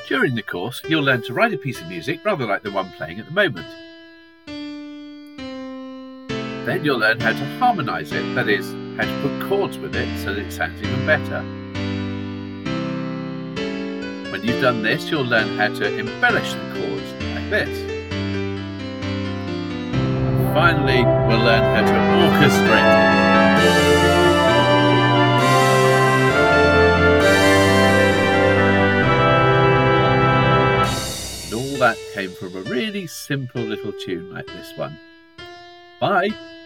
During the course, you'll learn to write a piece of music rather like the one playing at the moment. Then you'll learn how to harmonise it, that is, how to put chords with it so that it sounds even better. When you've done this, you'll learn how to embellish the chords like this. And finally, we'll learn how to orchestrate it. And all that came from a really simple little tune like this one. Bye!